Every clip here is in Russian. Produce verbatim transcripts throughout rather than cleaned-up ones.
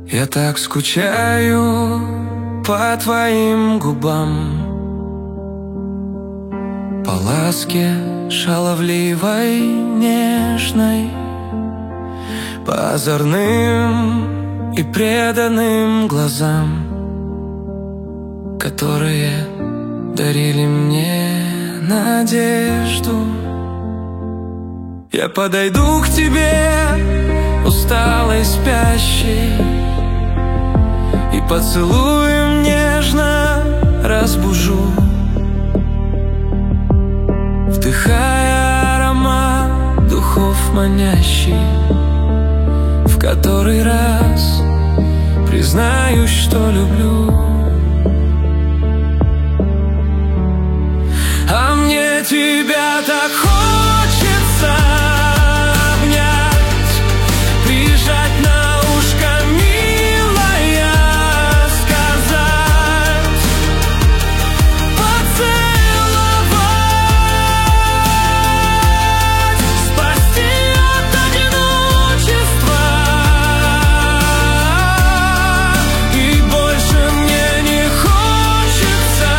Я так скучаю по твоим губам, по ласке шаловливой, нежной, по озорным и преданным глазам, которые дарили мне надежду. Я подойду к тебе, усталой, спящей, и поцелуем нежно разбужу, вдыхая аромат духов манящий. В который раз признаюсь, что люблю. А мне тебя так хочется обнять, прижать на ушко, милая, сказать, поцеловать, спасти от одиночества. И больше мне не хочется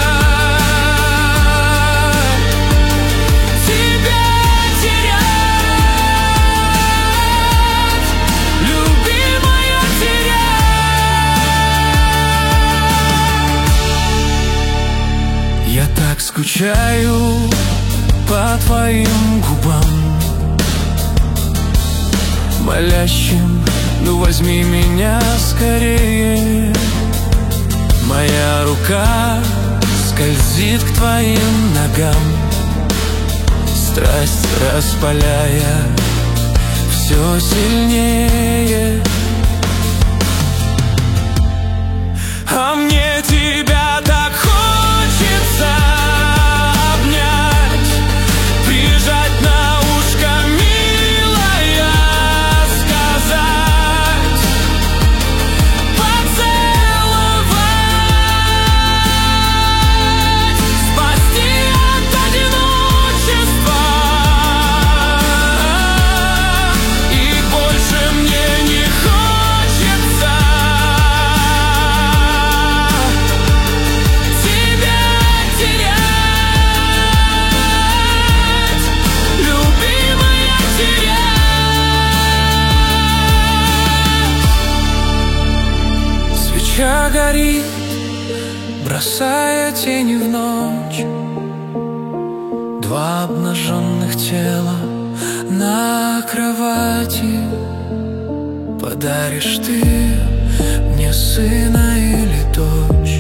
тебя терять, любимая, терять. Я так скучаю по твоим губам, молящим: ну возьми меня скорее. Моя рука скользит к твоим ногам, страсть распаляя все сильнее. А мне тебя так хочется обнять, прижать на ушко, милая, сказать, поцеловать, спасти от одиночества. И больше мне не хочется тебя терять, любимая, терять. Свеча горит, бросая тени в ночь. Два обнаженных тела на кровати. Подаришь ты мне сына или дочь,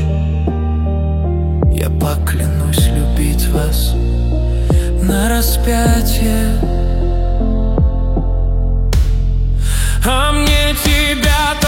я поклянусь любить вас на распятие. А мне тебя